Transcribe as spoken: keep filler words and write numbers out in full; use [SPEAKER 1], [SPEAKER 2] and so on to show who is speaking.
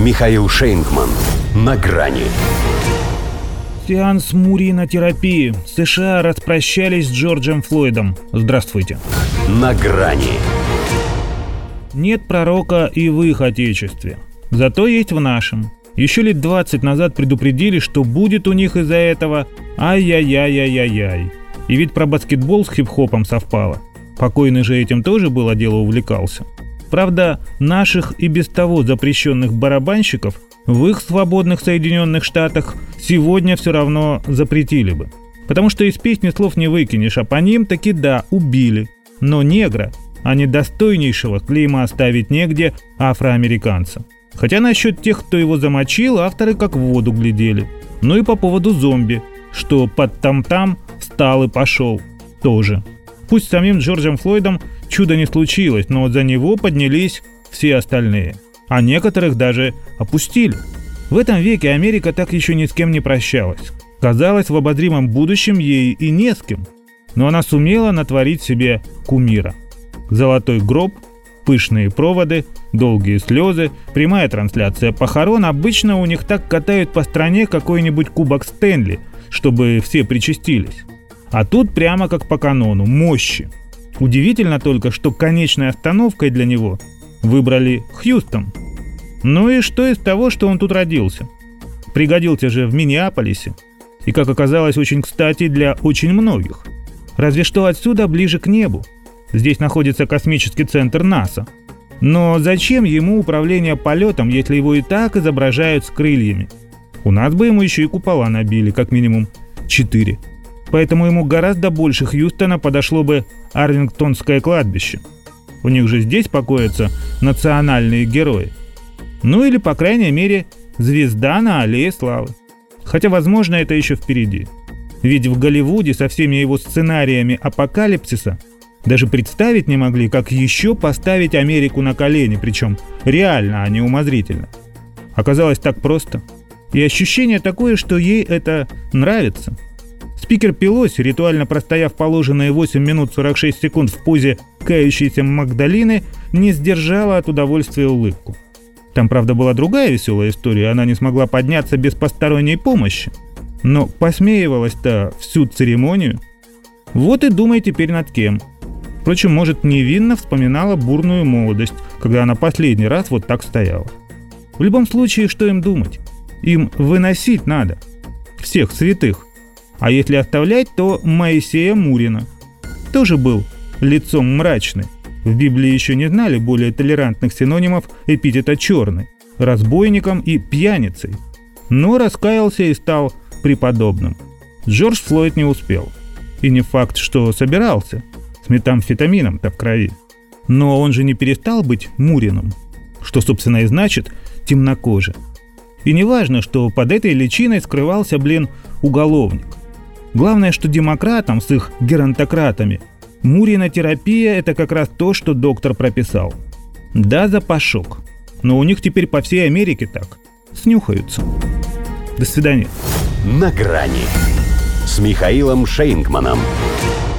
[SPEAKER 1] Михаил Шейнгман. На грани.
[SPEAKER 2] Сеанс муринотерапии. США распрощались с Джорджем Флойдом. Здравствуйте.
[SPEAKER 1] На грани.
[SPEAKER 2] Нет пророка и в их отечестве. Зато есть в нашем. Еще лет двадцать назад предупредили, что будет у них из-за этого ай-яй-яй-яй-яй-яй. И ведь про баскетбол с хип-хопом совпало. Покойный же этим тоже было дело увлекался. Правда, наших и без того запрещенных барабанщиков в их свободных Соединенных Штатах сегодня все равно запретили бы. Потому что из песни слов не выкинешь, а по ним таки да, убили. Но негра, а не достойнейшего клейма оставить негде афроамериканца. Хотя насчет тех, кто его замочил, авторы как в воду глядели. Ну и по поводу зомби, что под там-там встал и пошел. Тоже. Пусть с самим Джорджем Флойдом чудо не случилось, но за него поднялись все остальные. А некоторых даже опустили. В этом веке Америка так еще ни с кем не прощалась. Казалось, в обозримом будущем ей и не с кем. Но она сумела натворить себе кумира. Золотой гроб, пышные проводы, долгие слезы, прямая трансляция похорон. Обычно у них так катают по стране какой-нибудь кубок Стэнли, чтобы все причастились. А тут прямо как по канону, мощи. Удивительно только, что конечной остановкой для него выбрали Хьюстон. Ну и что из того, что он тут родился? Пригодился же в Миннеаполисе. И, как оказалось, очень кстати для очень многих. Разве что отсюда ближе к небу. Здесь находится космический центр НАСА. Но зачем ему управление полетом, если его и так изображают с крыльями? У нас бы ему еще и купола набили, как минимум четыре. Поэтому ему гораздо больше Хьюстона подошло бы Арлингтонское кладбище. У них же здесь покоятся национальные герои. Ну или, по крайней мере, звезда на аллее славы. Хотя, возможно, это еще впереди. Ведь в Голливуде со всеми его сценариями апокалипсиса даже представить не могли, как еще поставить Америку на колени, причем реально, а не умозрительно. Оказалось так просто. И ощущение такое, что ей это нравится. Спикер Пелоси, ритуально простояв положенные восемь минут сорок шесть секунд в позе кающейся Магдалины, не сдержала от удовольствия улыбку. Там, правда, была другая веселая история, она не смогла подняться без посторонней помощи. Но посмеивалась-то всю церемонию. Вот и думай теперь над кем. Впрочем, может, невинно вспоминала бурную молодость, когда она последний раз вот так стояла. В любом случае, что им думать? Им выносить надо. Всех святых. А если оставлять, то Моисея Мурина. Тоже был лицом мрачный. В Библии еще не знали более толерантных синонимов эпитета «черный», разбойником и пьяницей. Но раскаялся и стал преподобным. Джордж Флойд не успел. И не факт, что собирался. С метамфетамином-то в крови. Но он же не перестал быть Мурином. Что, собственно, и значит темнокожий. И не важно, что под этой личиной скрывался, блин, уголовник. Главное, что демократам с их геронтократами муринотерапия – это как раз то, что доктор прописал. Да, запашок. Но у них теперь по всей Америке так. Снюхаются. До свидания.
[SPEAKER 1] На грани с Михаилом Шейнгманом.